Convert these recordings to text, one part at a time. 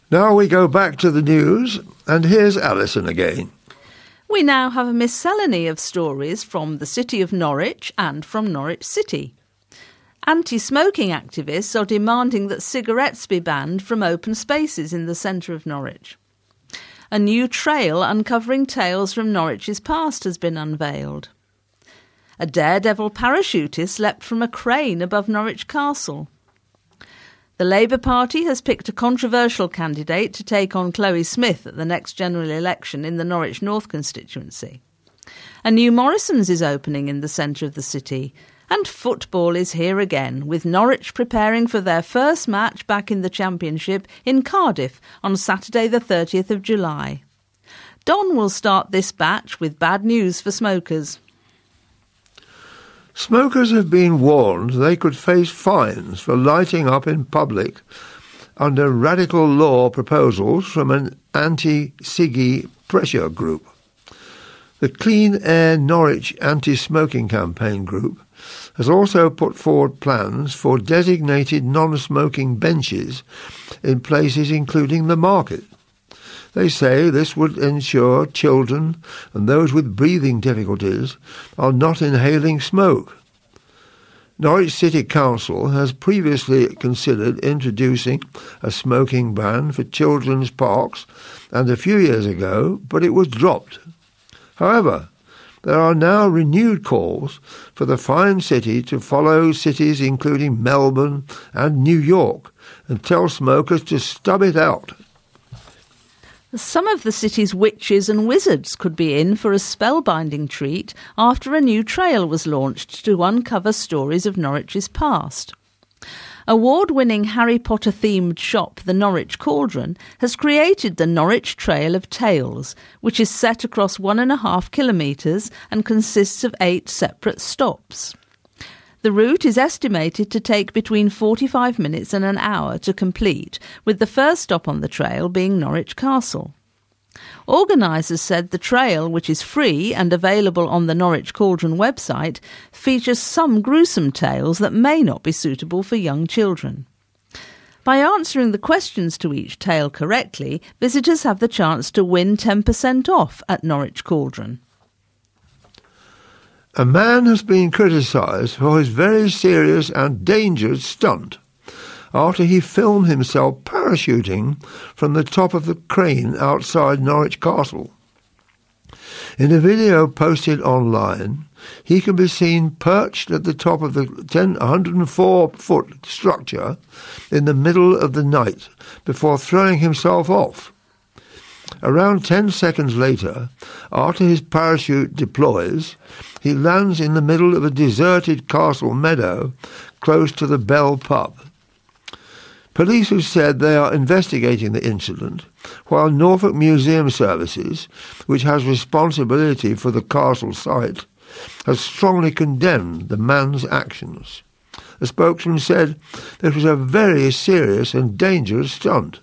Now we go back to the news, and here's Alison again. We now have a miscellany of stories from the city of Norwich and from Norwich City. Anti-smoking activists are demanding that cigarettes be banned from open spaces in the centre of Norwich. A new trail uncovering tales from Norwich's past has been unveiled. A daredevil parachutist leapt from a crane above Norwich Castle. The Labour Party has picked a controversial candidate to take on Chloe Smith at the next general election in the Norwich North constituency. A new Morrison's is opening in the centre of the city, and football is here again, with Norwich preparing for their first match back in the Championship in Cardiff on Saturday the 30th of July. Don will start this batch with bad news for smokers. Smokers have been warned they could face fines for lighting up in public under radical law proposals from an anti-ciggy pressure group. The Clean Air Norwich anti-smoking campaign group has also put forward plans for designated non-smoking benches in places including the market. They say this would ensure children and those with breathing difficulties are not inhaling smoke. Norwich City Council has previously considered introducing a smoking ban for children's parks and a few years ago, but it was dropped. However, there are now renewed calls for the fine city to follow cities including Melbourne and New York and tell smokers to stub it out. Some of the city's witches and wizards could be in for a spellbinding treat after a new trail was launched to uncover stories of Norwich's past. Award-winning Harry Potter-themed shop The Norwich Cauldron has created the Norwich Trail of Tales, which is set across 1.5 kilometres and consists of 8 separate stops. The route is estimated to take between 45 minutes and an hour to complete, with the first stop on the trail being Norwich Castle. Organisers said the trail, which is free and available on the Norwich Cauldron website, features some gruesome tales that may not be suitable for young children. By answering the questions to each tale correctly, visitors have the chance to win 10% off at Norwich Cauldron. A man has been criticised for his very serious and dangerous stunt after he filmed himself parachuting from the top of the crane outside Norwich Castle. In a video posted online, he can be seen perched at the top of the 104-foot structure in the middle of the night before throwing himself off. Around 10 seconds later, after his parachute deploys, he lands in the middle of a deserted castle meadow close to the Bell pub. Police have said they are investigating the incident, while Norfolk Museum Services, which has responsibility for the castle site, has strongly condemned the man's actions. A spokesman said this was a very serious and dangerous stunt.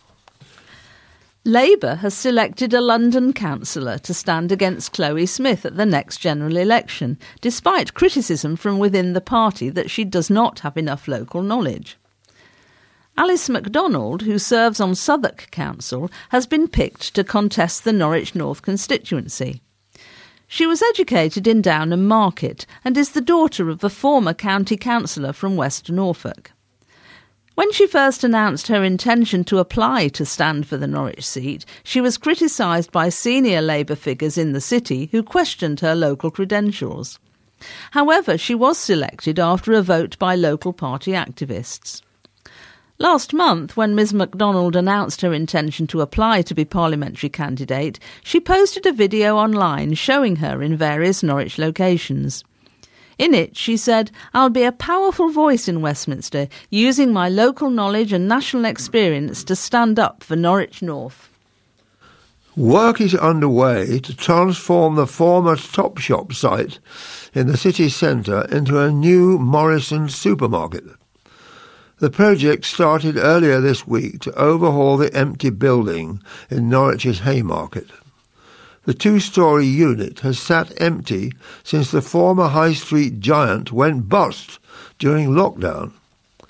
Labour has selected a London councillor to stand against Chloe Smith at the next general election, despite criticism from within the party that she does not have enough local knowledge. Alice MacDonald, who serves on Southwark Council, has been picked to contest the Norwich North constituency. She was educated in Downham Market and is the daughter of a former county councillor from West Norfolk. When she first announced her intention to apply to stand for the Norwich seat, she was criticised by senior Labour figures in the city who questioned her local credentials. However, she was selected after a vote by local party activists. Last month, when Ms MacDonald announced her intention to apply to be parliamentary candidate, she posted a video online showing her in various Norwich locations. In it, she said, "I'll be a powerful voice in Westminster, using my local knowledge and national experience to stand up for Norwich North." Work is underway to transform the former Topshop site in the city centre into a new Morrison's supermarket. The project started earlier this week to overhaul the empty building in Norwich's Haymarket. The 2-storey unit has sat empty since the former high street giant went bust during lockdown.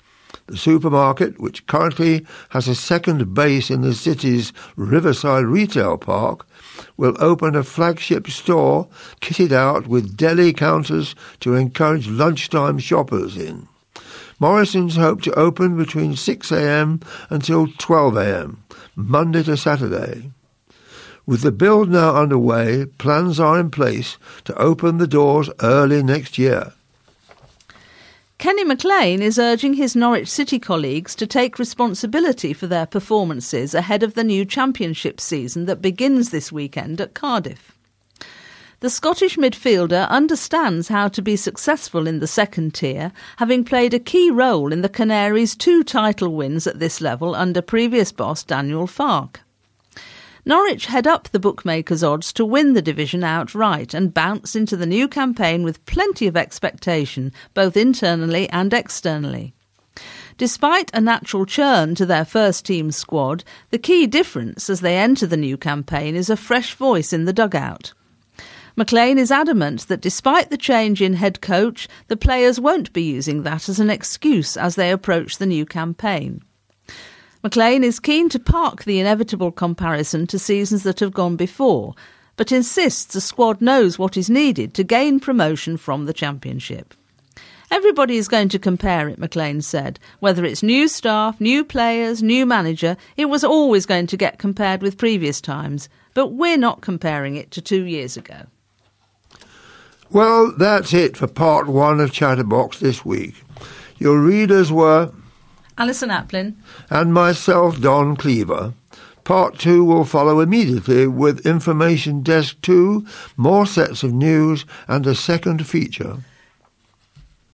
The supermarket, which currently has a second base in the city's Riverside Retail Park, will open a flagship store kitted out with deli counters to encourage lunchtime shoppers in. Morrison's hope to open between 6 a.m. until 12 a.m., Monday to Saturday. With the build now underway, plans are in place to open the doors early next year. Kenny McLean is urging his Norwich City colleagues to take responsibility for their performances ahead of the new championship season that begins this weekend at Cardiff. The Scottish midfielder understands how to be successful in the second tier, having played a key role in the Canaries' 2 title wins at this level under previous boss Daniel Farke. Norwich head up the bookmakers' odds to win the division outright and bounce into the new campaign with plenty of expectation, both internally and externally. Despite a natural churn to their first-team squad, the key difference as they enter the new campaign is a fresh voice in the dugout. McLean is adamant that despite the change in head coach, the players won't be using that as an excuse as they approach the new campaign. McLean is keen to park the inevitable comparison to seasons that have gone before, but insists the squad knows what is needed to gain promotion from the Championship. Everybody is going to compare it, McLean said. Whether it's new staff, new players, new manager, it was always going to get compared with previous times, but we're not comparing it to 2 years ago. Well, that's it for part 1 of Chatterbox this week. Your readers were Alison Aplin and myself, Don Cleaver. Part 2 will follow immediately with Information Desk 2, more sets of news and a second feature.